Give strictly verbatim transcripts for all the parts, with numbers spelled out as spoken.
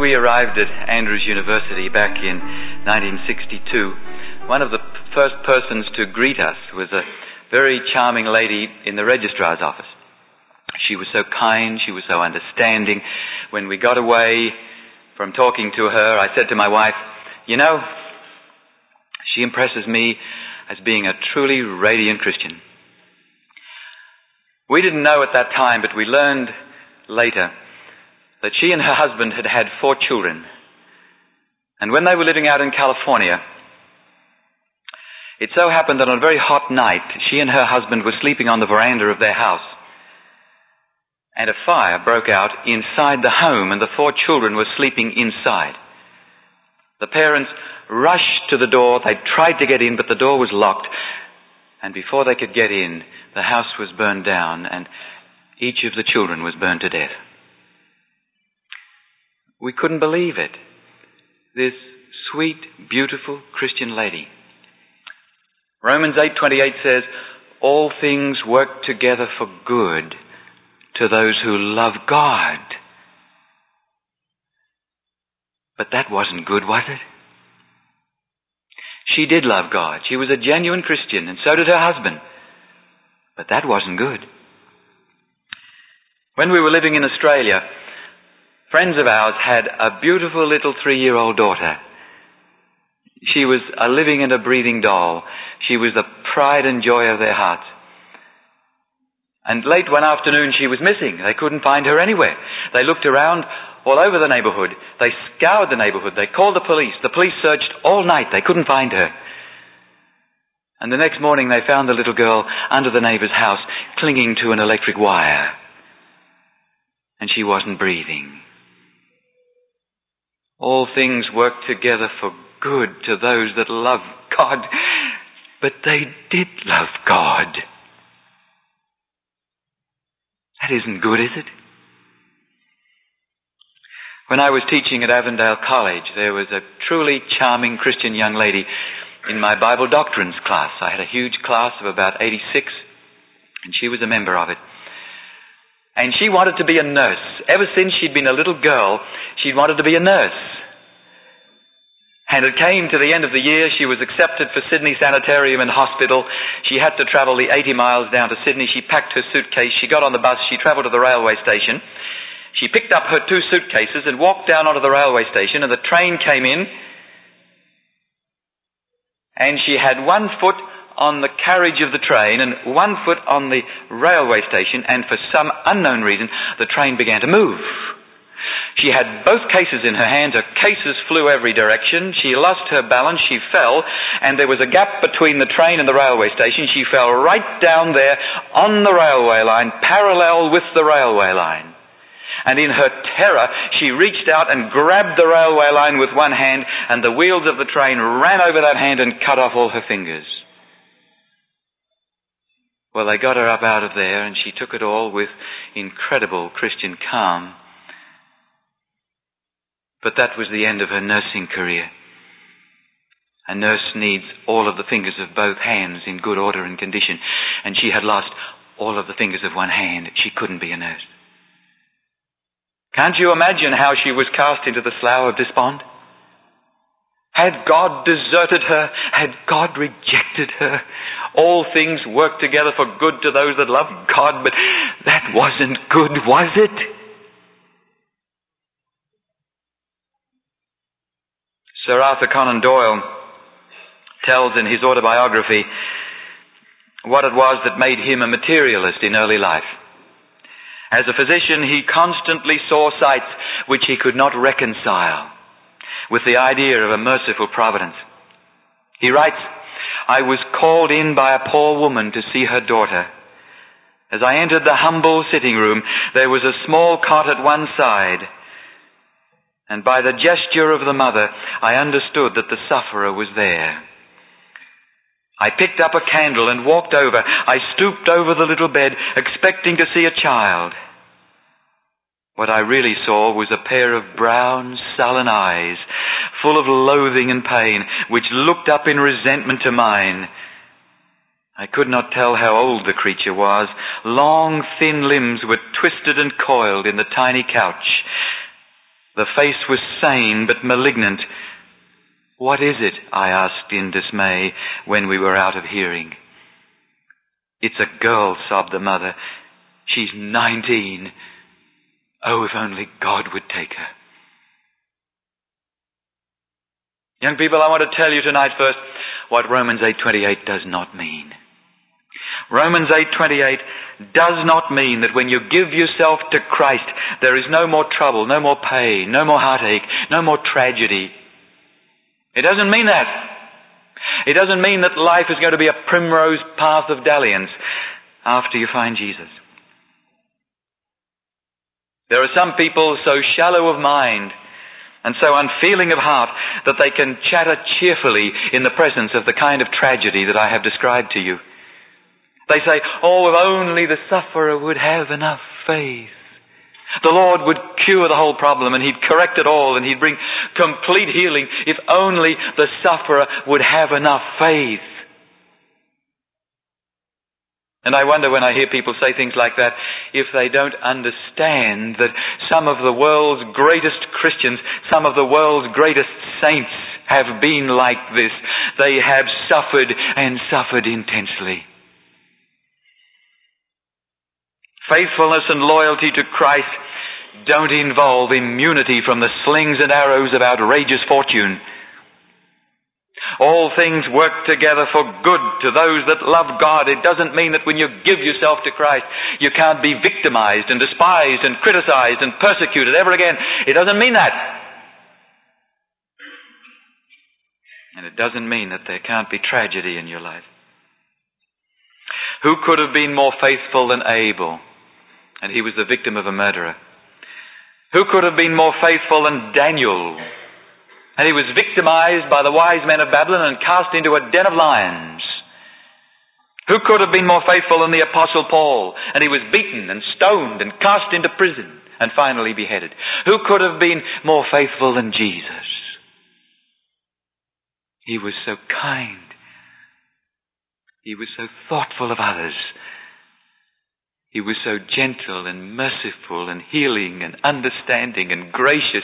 we arrived at Andrews University back in nineteen sixty-two, one of the first persons to greet us was a very charming lady in the registrar's office. She was so kind, she was so understanding. When we got away from talking to her, I said to my wife, you know, she impresses me as being a truly radiant Christian. We didn't know at that time, but we learned later that she and her husband had had four children. And when they were living out in California, it so happened that on a very hot night, she and her husband were sleeping on the veranda of their house. And a fire broke out inside the home, and the four children were sleeping inside. The parents rushed to the door. They tried to get in, but the door was locked. And before they could get in, the house was burned down, and each of the children was burned to death. We couldn't believe it. This sweet, beautiful Christian lady. Romans eight twenty-eight says, all things work together for good to those who love God. But that wasn't good, was it? She did love God. She was a genuine Christian, and so did her husband. But that wasn't good. When we were living in Australia, friends of ours had a beautiful little three-year-old daughter. She was a living and a breathing doll. She was the pride and joy of their hearts. And late one afternoon she was missing. They couldn't find her anywhere. They looked around all over the neighborhood. They scoured the neighborhood. They called the police. The police searched all night. They couldn't find her. And the next morning they found the little girl under the neighbor's house, clinging to an electric wire. And she wasn't breathing. All things work together for good to those that love God. But they did love God. That isn't good, is it? When I was teaching at Avondale College, there was a truly charming Christian young lady in my Bible doctrines class. I had a huge class of about eighty-six, and she was a member of it. And she wanted to be a nurse. Ever since she'd been a little girl, she'd wanted to be a nurse. And it came to the end of the year, she was accepted for Sydney Sanitarium and Hospital. She had to travel the eighty miles down to Sydney. She packed her suitcase, she got on the bus, she travelled to the railway station. She picked up her two suitcases and walked down onto the railway station, and the train came in. And she had one foot on the carriage of the train and one foot on the railway station, and for some unknown reason, the train began to move. She had both cases in her hand. Her cases flew every direction. She lost her balance. She fell, and there was a gap between the train and the railway station. She fell right down there on the railway line, parallel with the railway line. And in her terror, she reached out and grabbed the railway line with one hand, and the wheels of the train ran over that hand and cut off all her fingers. Well, they got her up out of there, and she took it all with incredible Christian calm. But that was the end of her nursing career. A nurse needs all of the fingers of both hands in good order and condition, and she had lost all of the fingers of one hand. She couldn't be a nurse. Can't you imagine how she was cast into the slough of despond? Had God deserted her? Had God rejected her? All things work together for good to those that love God, but that wasn't good, was it? Sir Arthur Conan Doyle tells in his autobiography what it was that made him a materialist in early life. As a physician, he constantly saw sights which he could not reconcile with the idea of a merciful providence. He writes, I was called in by a poor woman to see her daughter. As I entered the humble sitting room, there was a small cot at one side, and by the gesture of the mother, I understood that the sufferer was there. I picked up a candle and walked over. I stooped over the little bed, expecting to see a child. What I really saw was a pair of brown, sullen eyes, full of loathing and pain, which looked up in resentment to mine. I could not tell how old the creature was. Long, thin limbs were twisted and coiled in the tiny couch. The face was sane but malignant. What is it? I asked in dismay when we were out of hearing. It's a girl, sobbed the mother. She's nineteen. Oh, if only God would take her. Young people, I want to tell you tonight first what Romans eight twenty-eight does not mean. Romans eight twenty-eight does not mean that when you give yourself to Christ, there is no more trouble, no more pain, no more heartache, no more tragedy. It doesn't mean that. It doesn't mean that life is going to be a primrose path of dalliance after you find Jesus. There are some people so shallow of mind and so unfeeling of heart that they can chatter cheerfully in the presence of the kind of tragedy that I have described to you. They say, oh, if only the sufferer would have enough faith. The Lord would cure the whole problem and He'd correct it all and He'd bring complete healing if only the sufferer would have enough faith. And I wonder when I hear people say things like that, if they don't understand that some of the world's greatest Christians, some of the world's greatest saints have been like this. They have suffered and suffered intensely. Faithfulness and loyalty to Christ don't involve immunity from the slings and arrows of outrageous fortune. All things work together for good to those that love God. It doesn't mean that when you give yourself to Christ, you can't be victimized and despised and criticized and persecuted ever again. It doesn't mean that. And it doesn't mean that there can't be tragedy in your life. Who could have been more faithful than Abel? And he was the victim of a murderer. Who could have been more faithful than Daniel? And he was victimized by the wise men of Babylon and cast into a den of lions. Who could have been more faithful than the Apostle Paul? And he was beaten and stoned and cast into prison and finally beheaded. Who could have been more faithful than Jesus? He was so kind. He was so thoughtful of others. He was so gentle and merciful and healing and understanding and gracious.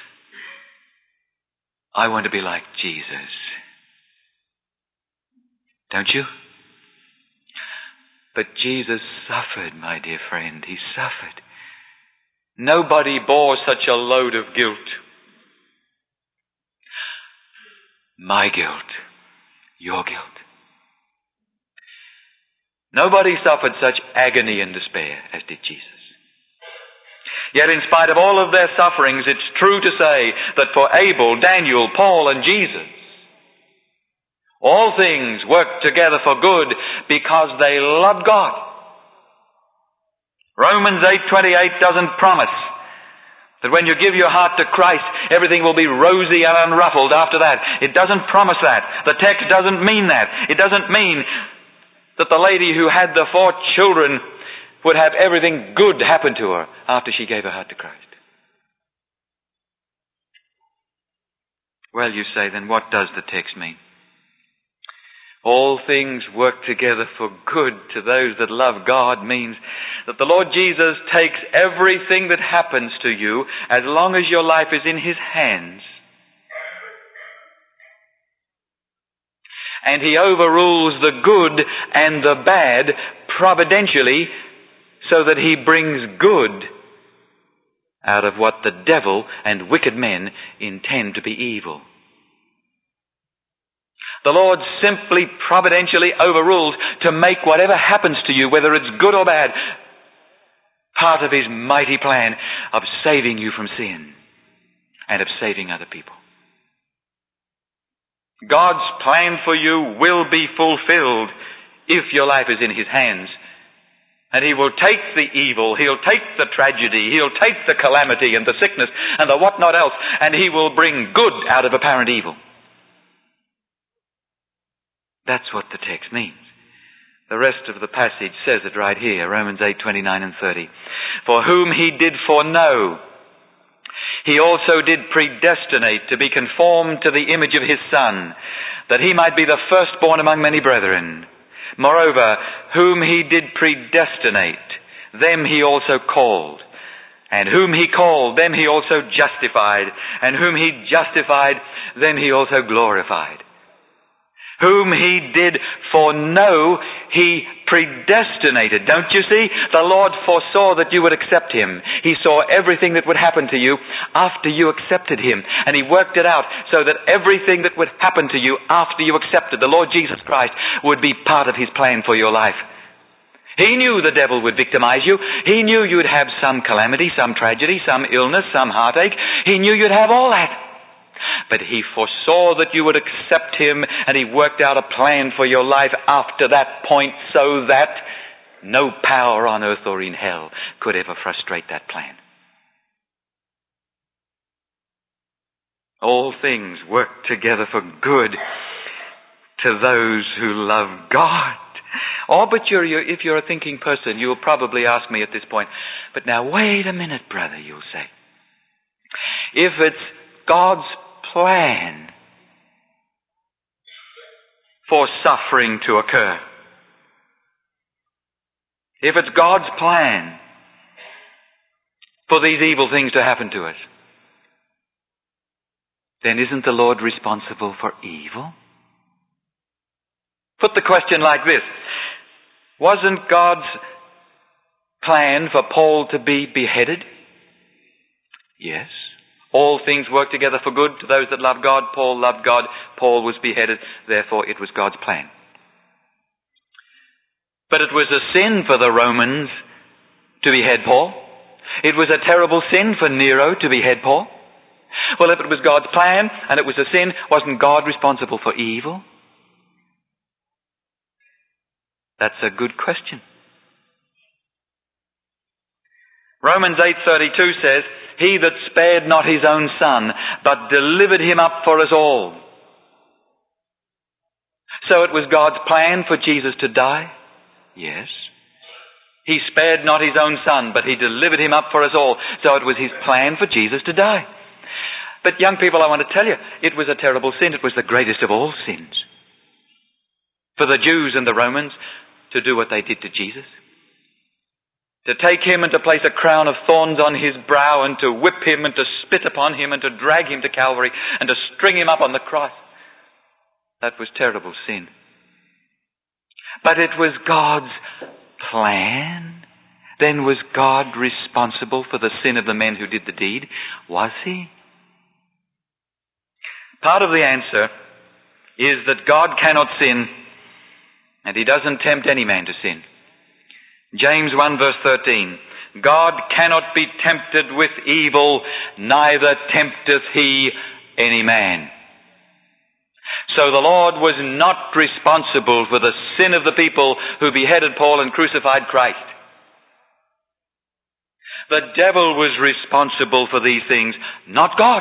I want to be like Jesus. Don't you? But Jesus suffered, my dear friend. He suffered. Nobody bore such a load of guilt. My guilt. Your guilt. Nobody suffered such agony and despair as did Jesus. Yet in spite of all of their sufferings, it's true to say that for Abel, Daniel, Paul, and Jesus, all things worked together for good because they loved God. Romans eight twenty-eight doesn't promise that when you give your heart to Christ, everything will be rosy and unruffled after that. It doesn't promise that. The text doesn't mean that. It doesn't mean that the lady who had the four children would have everything good happen to her after she gave her heart to Christ. Well, you say, then what does the text mean? All things work together for good to those that love God means that the Lord Jesus takes everything that happens to you as long as your life is in His hands. And He overrules the good and the bad providentially so that He brings good out of what the devil and wicked men intend to be evil. The Lord simply providentially overrules to make whatever happens to you, whether it's good or bad, part of His mighty plan of saving you from sin and of saving other people. God's plan for you will be fulfilled if your life is in His hands. And He will take the evil, He'll take the tragedy, He'll take the calamity and the sickness and the whatnot else, and He will bring good out of apparent evil. That's what the text means. The rest of the passage says it right here, Romans eight twenty-nine and thirty. For whom He did foreknow, He also did predestinate to be conformed to the image of His Son, that He might be the firstborn among many brethren. Moreover, whom He did predestinate, them He also called. And whom he called, them he also justified. And whom he justified, them he also glorified. Whom he did foreknow, he predestinated. Don't you see? The Lord foresaw that you would accept him. He saw everything that would happen to you after you accepted him. And he worked it out so that everything that would happen to you after you accepted the Lord Jesus Christ would be part of his plan for your life. He knew the devil would victimize you. He knew you'd have some calamity, some tragedy, some illness, some heartache. He knew you'd have all that. But he foresaw that you would accept him, and he worked out a plan for your life after that point so that no power on earth or in hell could ever frustrate that plan. All things work together for good to those who love God. Oh, but you're, you're, if you're a thinking person, you'll probably ask me at this point, but now wait a minute, brother, you'll say. If it's God's plan for suffering to occur, if it's God's plan for these evil things to happen to us, then isn't the Lord responsible for evil? Put the question like this. Wasn't God's plan for Paul to be beheaded? Yes. All things work together for good to those that love God. Paul loved God. Paul was beheaded. Therefore, it was God's plan. But it was a sin for the Romans to behead Paul. It was a terrible sin for Nero to behead Paul. Well, if it was God's plan and it was a sin, wasn't God responsible for evil? That's a good question. Romans eight thirty-two says, he that spared not his own son, but delivered him up for us all. So it was God's plan for Jesus to die? Yes. He spared not his own son, but he delivered him up for us all. So it was his plan for Jesus to die. But young people, I want to tell you, it was a terrible sin. It was the greatest of all sins. For the Jews and the Romans to do what they did to Jesus. To take him and to place a crown of thorns on his brow and to whip him and to spit upon him and to drag him to Calvary and to string him up on the cross. That was terrible sin. But it was God's plan. Then was God responsible for the sin of the men who did the deed? Was he? Part of the answer is that God cannot sin, and he doesn't tempt any man to sin. James one verse thirteen, God cannot be tempted with evil, neither tempteth he any man. So the Lord was not responsible for the sin of the people who beheaded Paul and crucified Christ. The devil was responsible for these things, not God.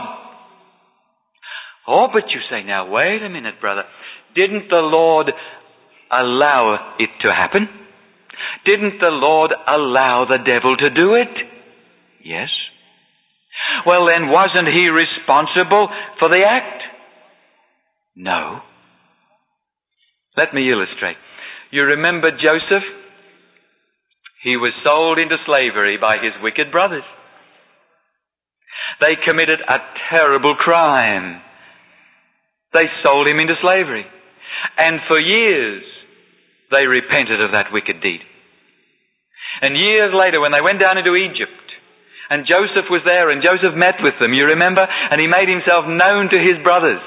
Oh, but you say, now wait a minute, brother. Didn't the Lord allow it to happen? Didn't the Lord allow the devil to do it? Yes. Well, then wasn't he responsible for the act? No. Let me illustrate. You remember Joseph? He was sold into slavery by his wicked brothers. They committed a terrible crime. They sold him into slavery. And for years, they repented of that wicked deed. And years later, when they went down into Egypt, and Joseph was there, and Joseph met with them, you remember? And he made himself known to his brothers.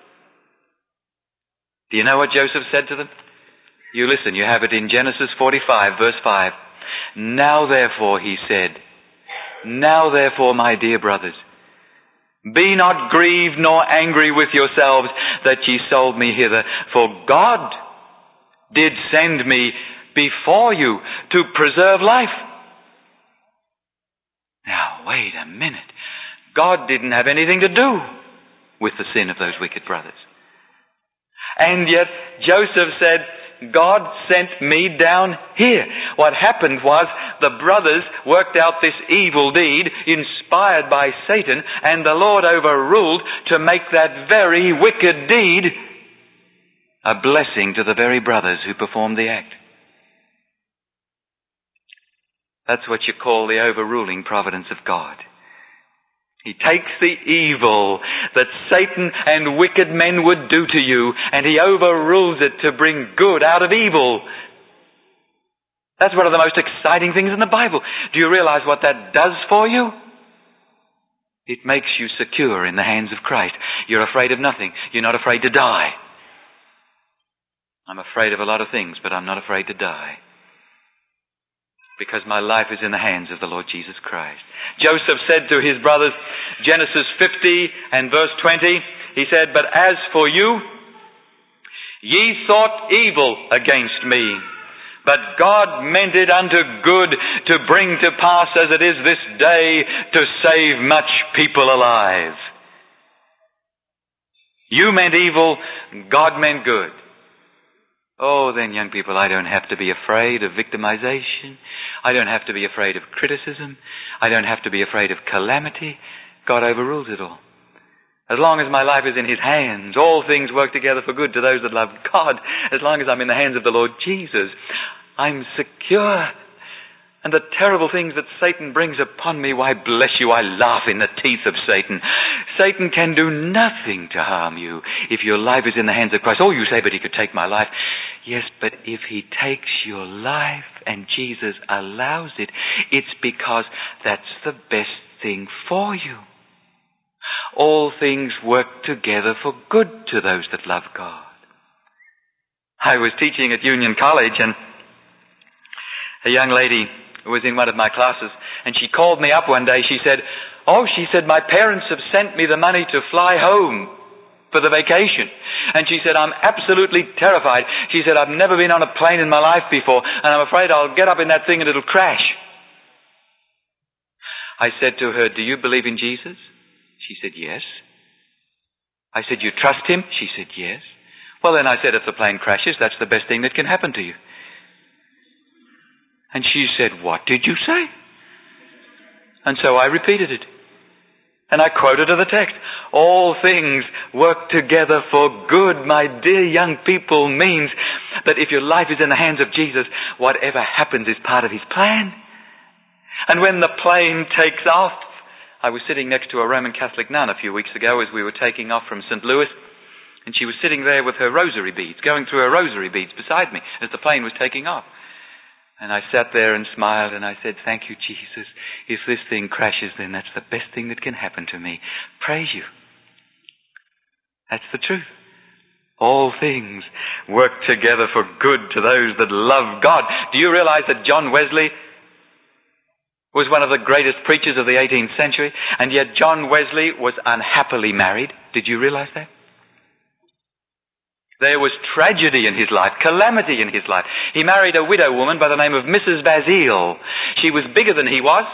Do you know what Joseph said to them? You listen, you have it in Genesis forty-five, verse five. Now therefore, he said, now therefore, my dear brothers, be not grieved nor angry with yourselves that ye sold me hither, for God did send me before you to preserve life. Now, wait a minute. God didn't have anything to do with the sin of those wicked brothers. And yet, Joseph said, God sent me down here. What happened was the brothers worked out this evil deed inspired by Satan, and the Lord overruled to make that very wicked deed a blessing to the very brothers who performed the act. That's what you call the overruling providence of God. He takes the evil that Satan and wicked men would do to you, and he overrules it to bring good out of evil. That's one of the most exciting things in the Bible. Do you realize what that does for you? It makes you secure in the hands of Christ. You're afraid of nothing. You're not afraid to die. I'm afraid of a lot of things, but I'm not afraid to die, because my life is in the hands of the Lord Jesus Christ. Joseph said to his brothers, Genesis fifty and verse twenty, he said, "But as for you, ye thought evil against me, but God meant it unto good, to bring to pass as it is this day, to save much people alive." You meant evil, God meant good. Oh, then, young people, I don't have to be afraid of victimization. I don't have to be afraid of criticism. I don't have to be afraid of calamity. God overrules it all. As long as my life is in His hands, all things work together for good to those that love God. As long as I'm in the hands of the Lord Jesus, I'm secure. And the terrible things that Satan brings upon me, why, bless you, I laugh in the teeth of Satan. Satan can do nothing to harm you if your life is in the hands of Christ. Oh, you say, but he could take my life. Yes, but if he takes your life and Jesus allows it, it's because that's the best thing for you. All things work together for good to those that love God. I was teaching at Union College, and a young lady was in one of my classes, and she called me up one day. She said, oh, she said, my parents have sent me the money to fly home for the vacation. And she said, I'm absolutely terrified. She said, I've never been on a plane in my life before, and I'm afraid I'll get up in that thing and it'll crash. I said to her, do you believe in Jesus? She said, yes. I said, you trust Him? She said, yes. Well, then I said, if the plane crashes, that's the best thing that can happen to you. And she said, what did you say? And so I repeated it. And I quoted her the text. All things work together for good, my dear young people, means that if your life is in the hands of Jesus, whatever happens is part of His plan. And when the plane takes off, I was sitting next to a Roman Catholic nun a few weeks ago as we were taking off from Saint Louis, and she was sitting there with her rosary beads, going through her rosary beads beside me as the plane was taking off. And I sat there and smiled, and I said, thank you, Jesus. If this thing crashes, then that's the best thing that can happen to me. Praise you. That's the truth. All things work together for good to those that love God. Do you realize that John Wesley was one of the greatest preachers of the eighteenth century, and yet John Wesley was unhappily married? Did you realize that? There was tragedy in his life, calamity in his life. He married a widow woman by the name of Missus Basile. She was bigger than he was,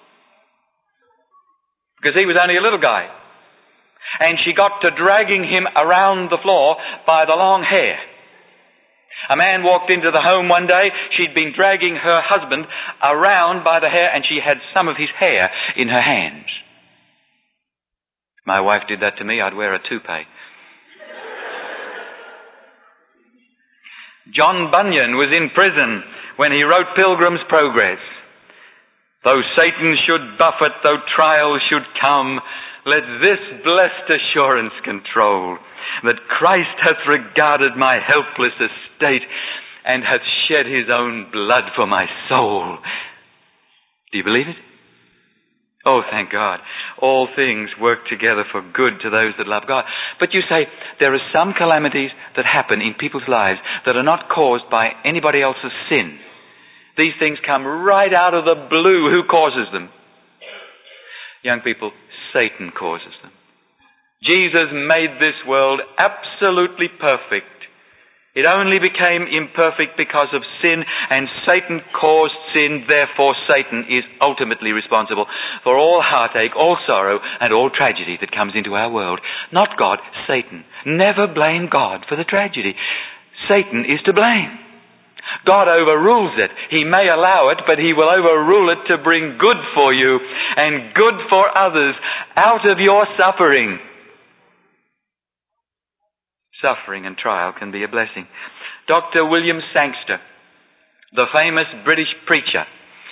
because he was only a little guy. And she got to dragging him around the floor by the long hair. A man walked into the home one day. She'd been dragging her husband around by the hair, and she had some of his hair in her hands. If my wife did that to me, I'd wear a toupee. John Bunyan was in prison when he wrote Pilgrim's Progress. Though Satan should buffet, though trials should come, let this blessed assurance control, that Christ hath regarded my helpless estate, and hath shed His own blood for my soul. Do you believe it? Oh, thank God. All things work together for good to those that love God. But you say, there are some calamities that happen in people's lives that are not caused by anybody else's sin. These things come right out of the blue. Who causes them? Young people, Satan causes them. Jesus made this world absolutely perfect. It only became imperfect because of sin, and Satan caused sin. Therefore, Satan is ultimately responsible for all heartache, all sorrow, and all tragedy that comes into our world. Not God, Satan. Never blame God for the tragedy. Satan is to blame. God overrules it. He may allow it, but He will overrule it to bring good for you and good for others out of your suffering. Suffering and trial can be a blessing. Doctor William Sangster, the famous British preacher,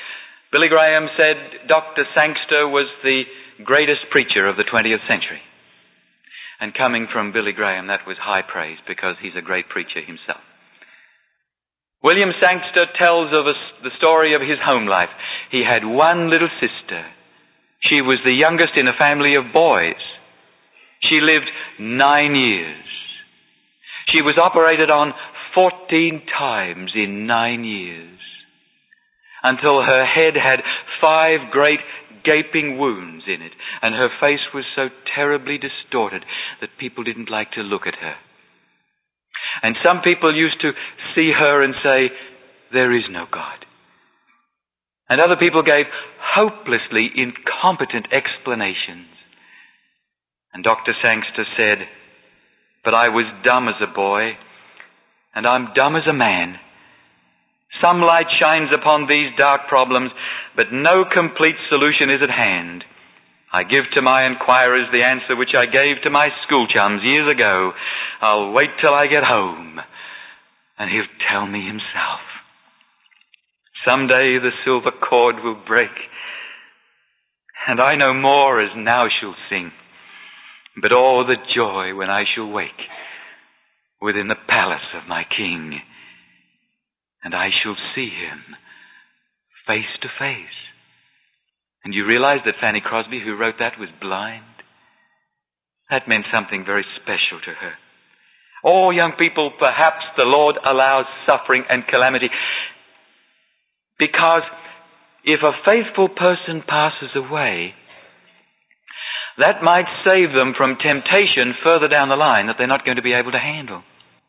Billy Graham said Doctor Sangster was the greatest preacher of the twentieth century. And coming from Billy Graham, that was high praise, because he's a great preacher himself. William Sangster tells of us the story of his home life. He had one little sister. She was the youngest in a family of boys. She lived nine years. She was operated on fourteen times in nine years, until her head had five great gaping wounds in it, and her face was so terribly distorted that people didn't like to look at her. And some people used to see her and say, "There is no God." And other people gave hopelessly incompetent explanations. And Doctor Sangster said, "But I was dumb as a boy, and I'm dumb as a man. Some light shines upon these dark problems, but no complete solution is at hand. I give to my inquirers the answer which I gave to my school chums years ago. I'll wait till I get home, and he'll tell me himself. Someday the silver cord will break, and I no more as now shall sing, but all the joy when I shall wake within the palace of my King, and I shall see him face to face." And you realize that Fanny Crosby, who wrote that, was blind? That meant something very special to her. Oh, young people, perhaps the Lord allows suffering and calamity because if a faithful person passes away, that might save them from temptation further down the line that they're not going to be able to handle.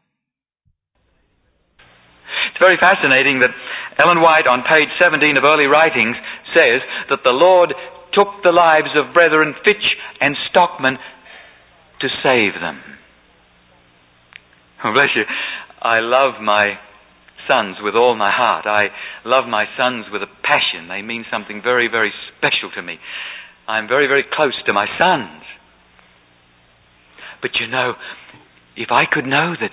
It's very fascinating that Ellen White, on page seventeen of Early Writings, says that the Lord took the lives of Brethren Fitch and Stockman to save them. Oh, bless you. I love my sons with all my heart. I love my sons with a passion. They mean something very, very special to me. I'm very, very close to my sons. But you know, if I could know that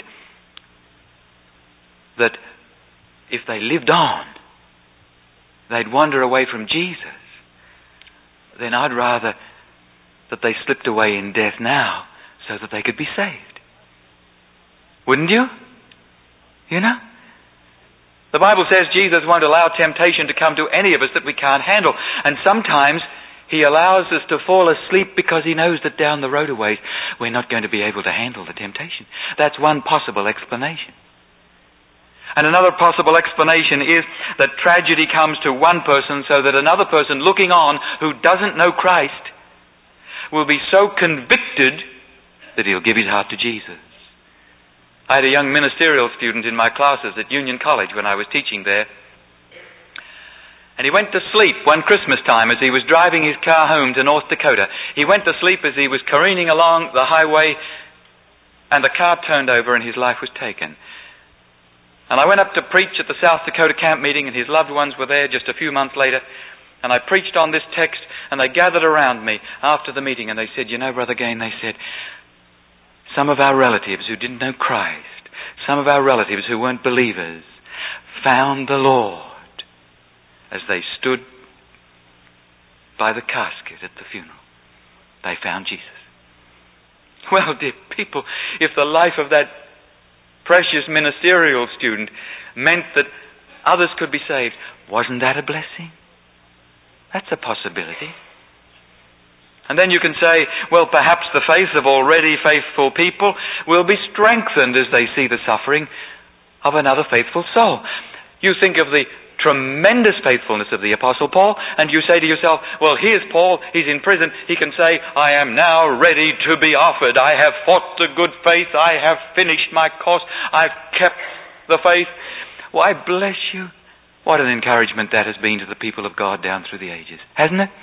that if they lived on, they'd wander away from Jesus, then I'd rather that they slipped away in death now so that they could be saved. Wouldn't you? You know? The Bible says Jesus won't allow temptation to come to any of us that we can't handle. And sometimes He allows us to fall asleep because He knows that down the road a ways we're not going to be able to handle the temptation. That's one possible explanation. And another possible explanation is that tragedy comes to one person so that another person looking on who doesn't know Christ will be so convicted that he'll give his heart to Jesus. I had a young ministerial student in my classes at Union College when I was teaching there. And he went to sleep one Christmas time as he was driving his car home to North Dakota. He went to sleep as he was careening along the highway, and the car turned over and his life was taken. And I went up to preach at the South Dakota camp meeting, and his loved ones were there just a few months later. And I preached on this text, and they gathered around me after the meeting, and they said, "You know, Brother Gain," they said, "some of our relatives who didn't know Christ, some of our relatives who weren't believers, found the Lord as they stood by the casket at the funeral. They found Jesus." Well, dear people, if the life of that precious ministerial student meant that others could be saved, wasn't that a blessing? That's a possibility. And then you can say, well, perhaps the faith of already faithful people will be strengthened as they see the suffering of another faithful soul. You think of the tremendous faithfulness of the Apostle Paul, and you say to yourself, well, here's Paul, he's in prison, he can say, "I am now ready to be offered. I have fought the good faith, I have finished my course, I've kept the faith." Why, bless you, what an encouragement that has been to the people of God down through the ages, hasn't it?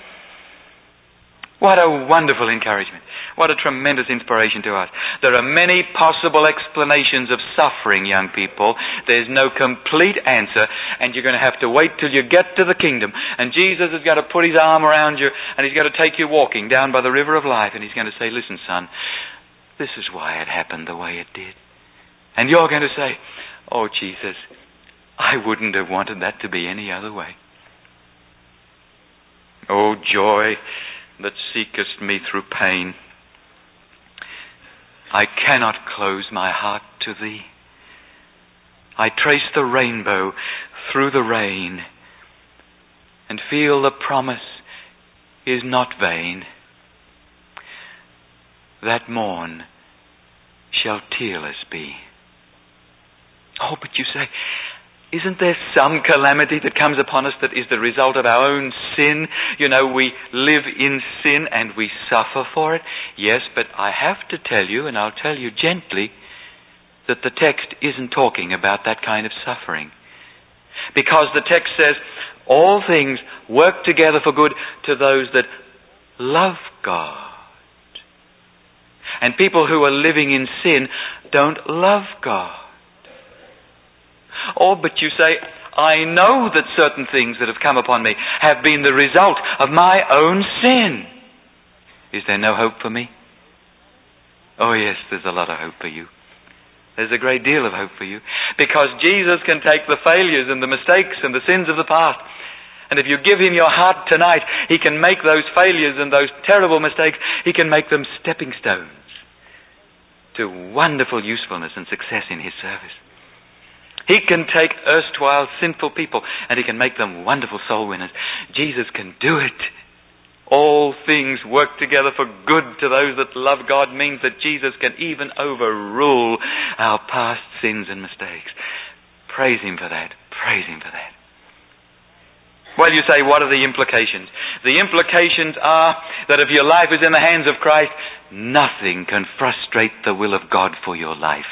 What a wonderful encouragement. What a tremendous inspiration to us. There are many possible explanations of suffering, young people. There's no complete answer, and you're going to have to wait till you get to the kingdom. And Jesus is going to put his arm around you, and he's going to take you walking down by the river of life, and he's going to say, "Listen, son, this is why it happened the way it did." And you're going to say, "Oh, Jesus, I wouldn't have wanted that to be any other way." O joy that seekest me through pain, I cannot close my heart to thee. I trace the rainbow through the rain and feel the promise is not vain. That morn shall tearless be. Oh, but you say, isn't there some calamity that comes upon us that is the result of our own sin? You know, we live in sin and we suffer for it. Yes, but I have to tell you, and I'll tell you gently, that the text isn't talking about that kind of suffering. Because the text says, all things work together for good to those that love God. And people who are living in sin don't love God. Oh, but you say, I know that certain things that have come upon me have been the result of my own sin. Is there no hope for me? Oh yes, there's a lot of hope for you. There's a great deal of hope for you. Because Jesus can take the failures and the mistakes and the sins of the past. And if you give him your heart tonight, he can make those failures and those terrible mistakes, he can make them stepping stones to wonderful usefulness and success in his service. He can take erstwhile sinful people and he can make them wonderful soul winners. Jesus can do it. All things work together for good to those that love God means that Jesus can even overrule our past sins and mistakes. Praise him for that. Praise him for that. Well, you say, what are the implications? The implications are that if your life is in the hands of Christ, nothing can frustrate the will of God for your life.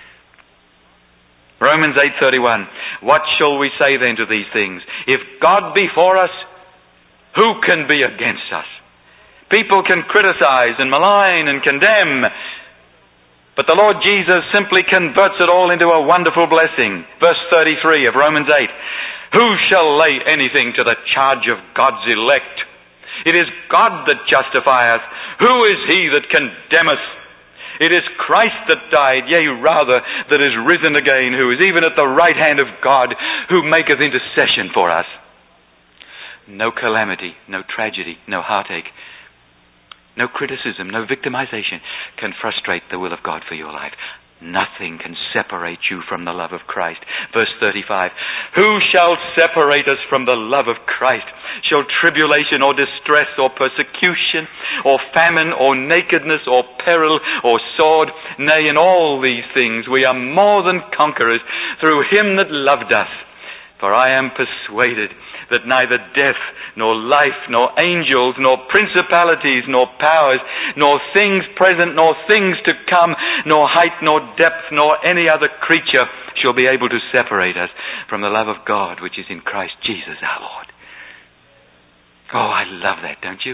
Romans eight thirty-one. What shall we say then to these things? If God be for us, who can be against us? People can criticize and malign and condemn, but the Lord Jesus simply converts it all into a wonderful blessing. Verse thirty-three of Romans eight. Who shall lay anything to the charge of God's elect? It is God that justifieth. Who is he that condemneth? It is Christ that died, yea, rather, that is risen again, who is even at the right hand of God, who maketh intercession for us. No calamity, no tragedy, no heartache, no criticism, no victimization can frustrate the will of God for your life. Nothing can separate you from the love of Christ. Verse thirty-five. Who shall separate us from the love of Christ? Shall tribulation or distress or persecution or famine or nakedness or peril or sword? Nay, in all these things we are more than conquerors through him that loved us. For I am persuaded that neither death, nor life, nor angels, nor principalities, nor powers, nor things present, nor things to come, nor height, nor depth, nor any other creature shall be able to separate us from the love of God which is in Christ Jesus our Lord. Oh, I love that, don't you?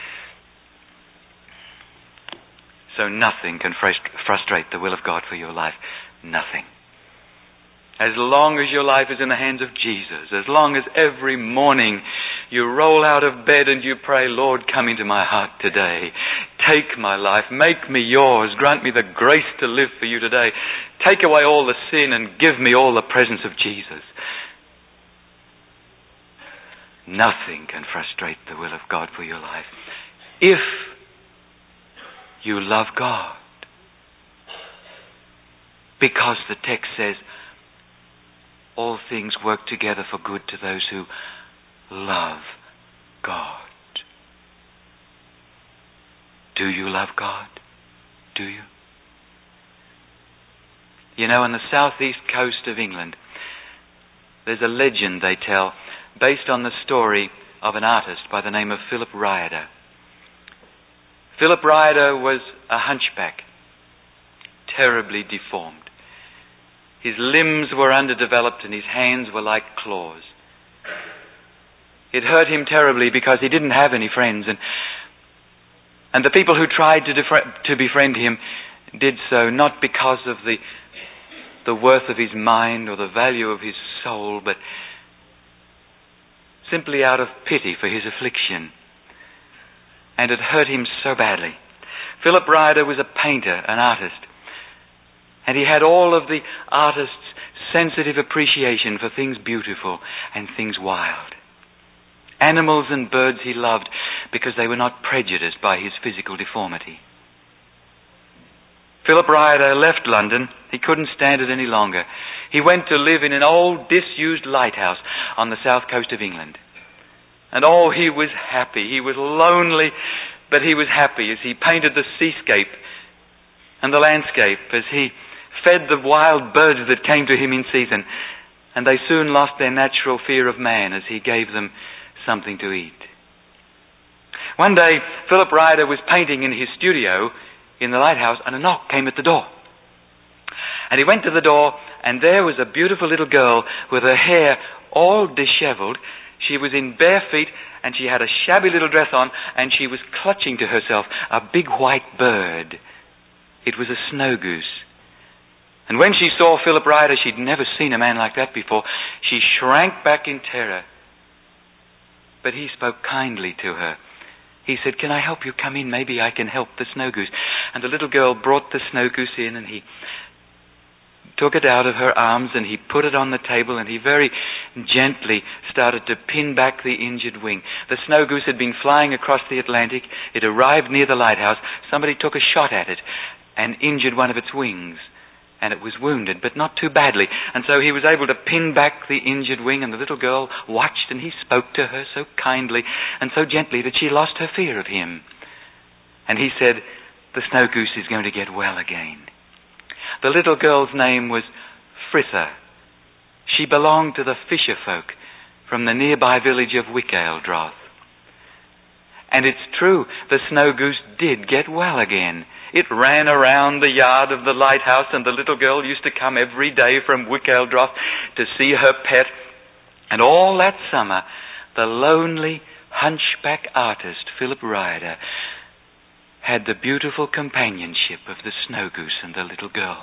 So nothing can frustrate the will of God for your life. Nothing. As long as your life is in the hands of Jesus, as long as every morning you roll out of bed and you pray, Lord, come into my heart today. Take my life. Make me yours. Grant me the grace to live for you today. Take away all the sin and give me all the presence of Jesus. Nothing can frustrate the will of God for your life. If you love God. Because the text says, all things work together for good to those who love God. Do you love God? Do you? You know, on the southeast coast of England, there's a legend they tell based on the story of an artist by the name of Philip Ryder. Philip Ryder was a hunchback, terribly deformed. His limbs were underdeveloped and his hands were like claws. It hurt him terribly because he didn't have any friends, and and the people who tried to defre- to befriend him did so not because of the the worth of his mind or the value of his soul, but simply out of pity for his affliction. And it hurt him so badly. Philip Ryder was a painter, an artist. And he had all of the artist's sensitive appreciation for things beautiful and things wild. Animals and birds he loved because they were not prejudiced by his physical deformity. Philip Ryder left London. He couldn't stand it any longer. He went to live in an old, disused lighthouse on the south coast of England. And oh, he was happy. He was lonely, but he was happy as he painted the seascape and the landscape, as he fed the wild birds that came to him in season. And they soon lost their natural fear of man as he gave them something to eat. One day, Philip Ryder was painting in his studio in the lighthouse, and a knock came at the door. And he went to the door, and there was a beautiful little girl with her hair all disheveled. She was in bare feet, and she had a shabby little dress on, and she was clutching to herself a big white bird. It was a snow goose. And when she saw Philip Ryder, she'd never seen a man like that before. She shrank back in terror. But he spoke kindly to her. He said, "Can I help you? Come in. Maybe I can help the snow goose." And the little girl brought the snow goose in, and he took it out of her arms, and he put it on the table, and he very gently started to pin back the injured wing. The snow goose had been flying across the Atlantic. It arrived near the lighthouse. Somebody took a shot at it and injured one of its wings. And it was wounded, but not too badly. And so he was able to pin back the injured wing, and the little girl watched, and he spoke to her so kindly and so gently that she lost her fear of him. And he said, "The snow goose is going to get well again." The little girl's name was Frithha. She belonged to the fisher folk from the nearby village of Wickaldroth. And it's true, the snow goose did get well again. It ran around the yard of the lighthouse, and the little girl used to come every day from Wickaldroth to see her pet. And all that summer, the lonely hunchback artist, Philip Ryder, had the beautiful companionship of the snow goose and the little girl.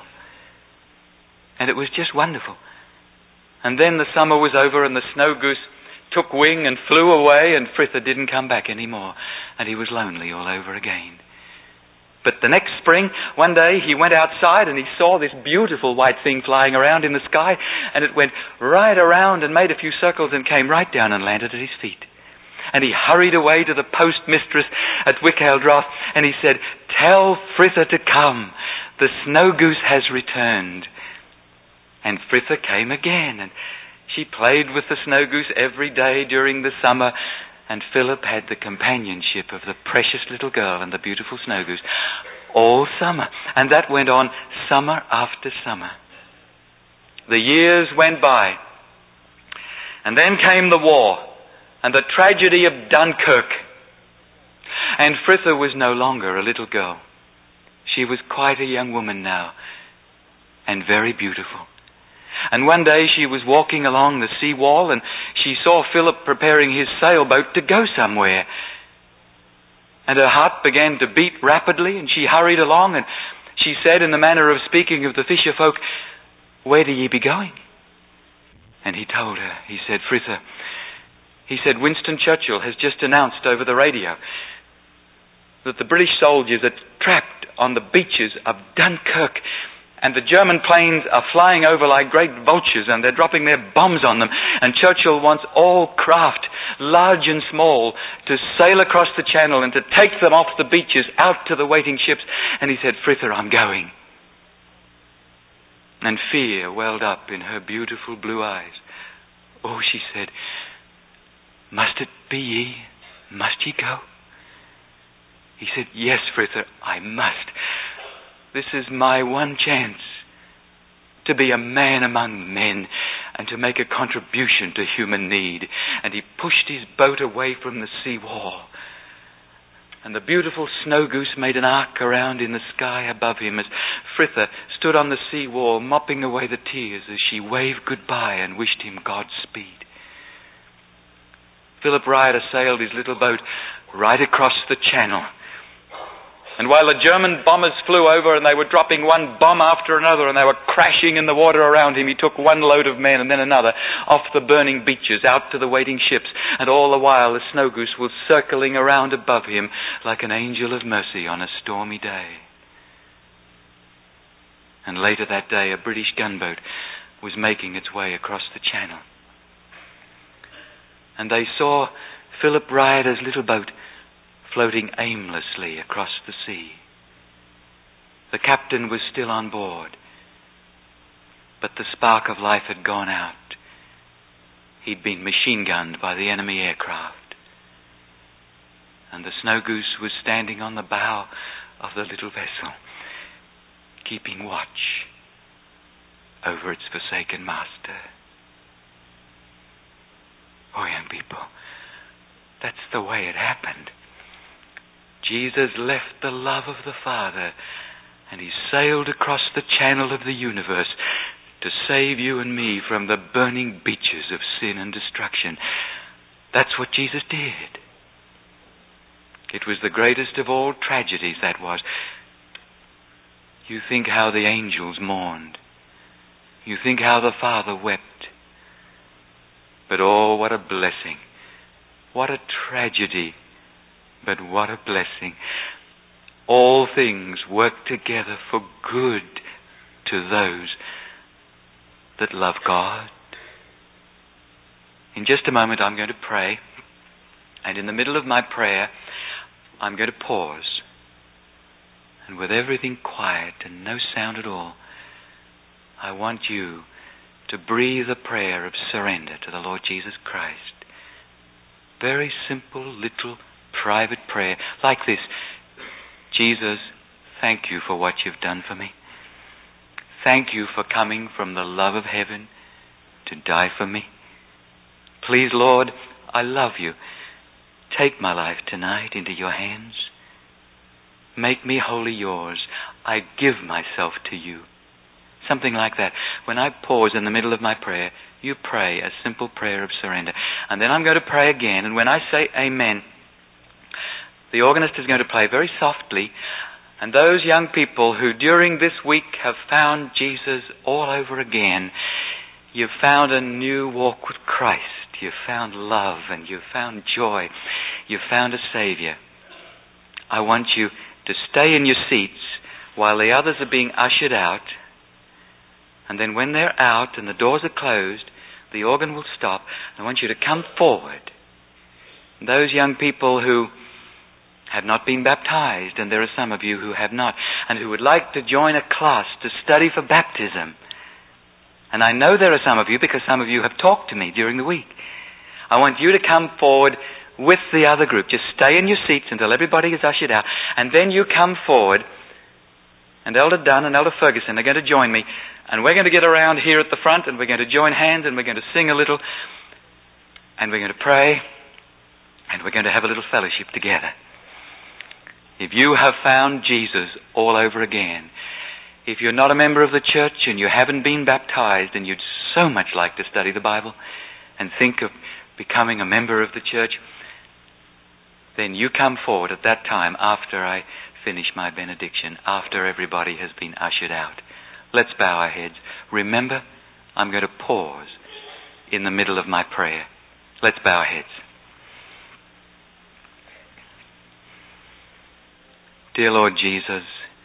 And it was just wonderful. And then the summer was over, and the snow goose took wing and flew away, and Frithha didn't come back anymore, and he was lonely all over again. But the next spring, one day, he went outside and he saw this beautiful white thing flying around in the sky, and it went right around and made a few circles and came right down and landed at his feet. And he hurried away to the postmistress at Wickaldroth, and he said, "Tell Frithha to come. The snow goose has returned." And Frithha came again, and she played with the snow goose every day during the summer, and Philip had the companionship of the precious little girl and the beautiful snow goose all summer. And that went on summer after summer. The years went by, and then came the war and the tragedy of Dunkirk. And Frithha was no longer a little girl. She was quite a young woman now, and very beautiful. And one day she was walking along the sea wall, and she saw Philip preparing his sailboat to go somewhere. And her heart began to beat rapidly, and she hurried along, and she said in the manner of speaking of the fisher folk, "Where do ye be going?" And he told her, he said, "Frithha," he said, "Winston Churchill has just announced over the radio that the British soldiers are trapped on the beaches of Dunkirk, and the German planes are flying over like great vultures, and they're dropping their bombs on them. And Churchill wants all craft, large and small, to sail across the channel and to take them off the beaches out to the waiting ships." And he said, "Frithha, I'm going." And fear welled up in her beautiful blue eyes. "Oh," she said, "must it be ye? Must ye go?" He said, "Yes, Frithha, I must. This is my one chance to be a man among men and to make a contribution to human need." And he pushed his boat away from the sea wall. And the beautiful snow goose made an arc around in the sky above him as Frithha stood on the sea wall mopping away the tears as she waved goodbye and wished him Godspeed. Philip Ryder sailed his little boat right across the channel. And while the German bombers flew over and they were dropping one bomb after another and they were crashing in the water around him, he took one load of men and then another off the burning beaches out to the waiting ships. And all the while the snow goose was circling around above him like an angel of mercy on a stormy day. And later that day a British gunboat was making its way across the channel. And they saw Philip Ryder's little boat floating aimlessly across the sea. The captain was still on board, but the spark of life had gone out. He'd been machine-gunned by the enemy aircraft. And the Snow Goose was standing on the bow of the little vessel, keeping watch over its forsaken master. Oh, young people, that's the way it happened. Jesus left the love of the Father and he sailed across the channel of the universe to save you and me from the burning beaches of sin and destruction. That's what Jesus did. It was the greatest of all tragedies, that was. You think how the angels mourned. You think how the Father wept. But oh, what a blessing. What a tragedy. But what a blessing. All things work together for good to those that love God. In just a moment I'm going to pray. And in the middle of my prayer, I'm going to pause. And with everything quiet and no sound at all, I want you to breathe a prayer of surrender to the Lord Jesus Christ. Very simple, little, private prayer like this. Jesus, thank you for what you've done for me. Thank you for coming from the love of heaven to die for me. Please, Lord, I love you. Take my life tonight into your hands. Make me wholly yours. I give myself to you. Something like that. When I pause in the middle of my prayer, you pray a simple prayer of surrender. And then I'm going to pray again. And when I say amen, the organist is going to play very softly. And those young people who during this week have found Jesus all over again, you've found a new walk with Christ. You've found love and you've found joy. You've found a Savior. I want you to stay in your seats while the others are being ushered out. And then when they're out and the doors are closed, the organ will stop. I want you to come forward. Those young people who have not been baptized, and there are some of you who have not, and who would like to join a class to study for baptism. And I know there are some of you because some of you have talked to me during the week. I want you to come forward with the other group. Just stay in your seats until everybody is ushered out. And then you come forward, and Elder Dunn and Elder Ferguson are going to join me. And we're going to get around here at the front, and we're going to join hands, and we're going to sing a little, and we're going to pray, and we're going to have a little fellowship together. If you have found Jesus all over again, if you're not a member of the church and you haven't been baptized and you'd so much like to study the Bible and think of becoming a member of the church, then you come forward at that time after I finish my benediction, after everybody has been ushered out. Let's bow our heads. Remember, I'm going to pause in the middle of my prayer. Let's bow our heads. Dear Lord Jesus,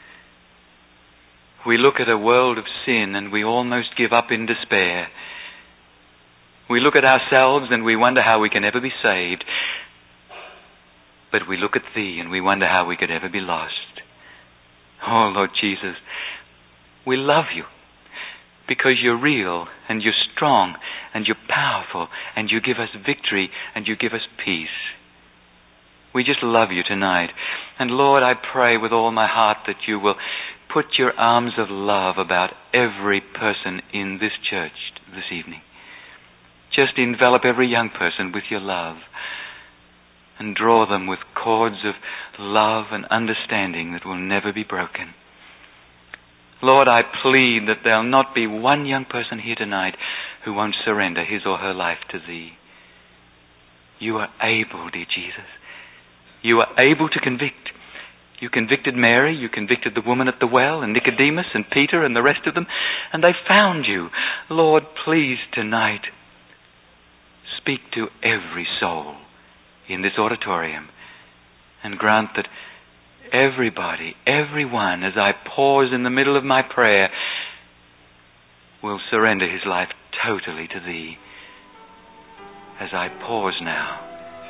we look at a world of sin and we almost give up in despair. We look at ourselves and we wonder how we can ever be saved. But we look at Thee and we wonder how we could ever be lost. Oh, Lord Jesus, we love You because You're real and You're strong and You're powerful and You give us victory and You give us peace. We just love You tonight. And Lord, I pray with all my heart that You will put Your arms of love about every person in this church this evening. Just envelop every young person with Your love and draw them with cords of love and understanding that will never be broken. Lord, I plead that there'll not be one young person here tonight who won't surrender his or her life to Thee. You are able, dear Jesus. You are able to convict. You convicted Mary, you convicted the woman at the well, and Nicodemus and Peter and the rest of them, and they found You. Lord, please tonight, speak to every soul in this auditorium and grant that everybody, everyone, as I pause in the middle of my prayer, will surrender his life totally to Thee. As I pause now,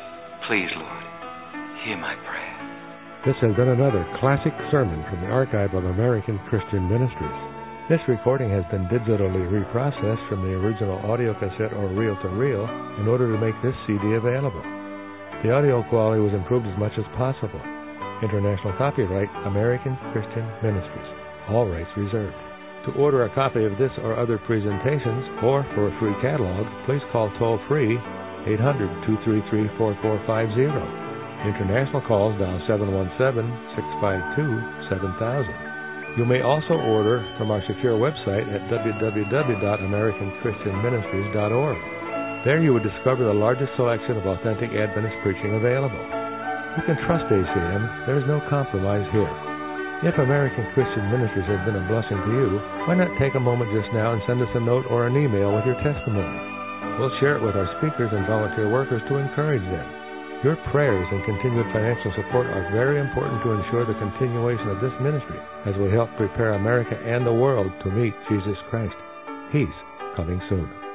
Please, Lord, hear my prayer. This has been another classic sermon from the archive of American Christian Ministries. This recording has been digitally reprocessed from the original audio cassette or reel-to-reel in order to make this C D available. The audio quality was improved as much as possible. International copyright, American Christian Ministries. All rights reserved. To order a copy of this or other presentations, or for a free catalog, please call toll-free eight hundred, two three three, four four five zero. International calls dial seven one seven, six five two, seven thousand. You may also order from our secure website at w w w dot american christian ministries dot org. There you would discover the largest selection of authentic Adventist preaching available. You can trust A C M. There is no compromise here. If American Christian Ministries has been a blessing to you, why not take a moment just now and send us a note or an email with your testimony? We'll share it with our speakers and volunteer workers to encourage them. Your prayers and continued financial support are very important to ensure the continuation of this ministry as we help prepare America and the world to meet Jesus Christ. He's coming soon.